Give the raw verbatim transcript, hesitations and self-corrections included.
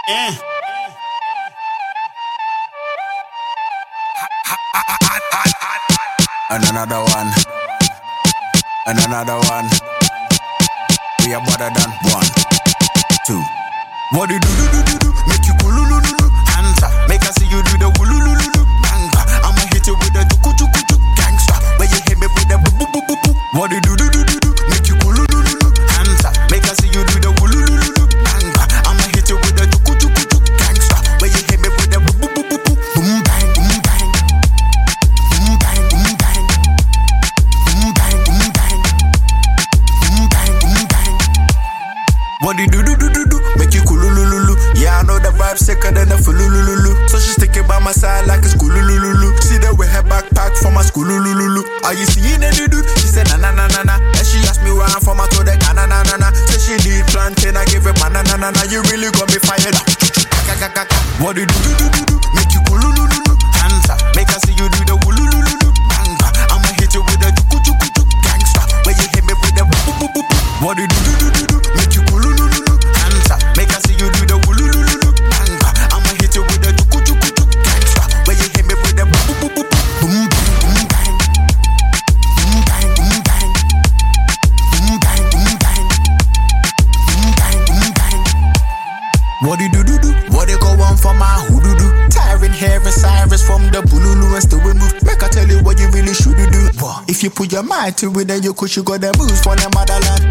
Eh. And another one. And another one. We are better than one, two. What do you do do do do do? Make you kulululu. Hands up. Make I see you do the wulululu. Banga. I'ma hit you with the tuku tuku tuku. Gangsta. When you hit me with the boo boo boo boo boo. What do you do do do do do? Make you kulululu. Hands up. Make I see you do the wulululu. Banga. I'ma hit you with the tuku tuku tuku. Gangsta. When you hit me with the boo boo boo boo boo. Boom bang boom bang. Boom bang boom bang. Boom bang boom bang. Boom bang boom bang. What do you do do do do do? Make you kulululu. Yeah, I know the vibe sicker than the fulululu. So she sticking by my side like a schoolululu. See that with her backpack for my schoolululu. Are you seeing it, dude? She said na na na na na. And she asked me where I'm from. I told her na na na na. Said she need plantain. I give her banana na na. You really got me fired up. What do you do do do do do? Make you kulululu. Hands up. Make I see you do the wulululu. Banga. I'ma hit you with the juku juku juku. Gangsta. When you hit me with the boo boo boo boo. What do you do do do do do? Make you kulululu. Hands up. Make I see you do the wulululu. Banga. I'ma hit you with the juku juku juku. Gangsta. When you hit me with the boo boo boo boo. Boom bang boom bang. Boom bang boom bang. Boom bang boom bang. Boom bang boom bang. What do you do do do? What they go on for my hoodoo? Tiring hair and Cyrus from the bululu and still we move. Make I tell you what you really should do. If you put your mind to it, then you could you got the moves from the motherland.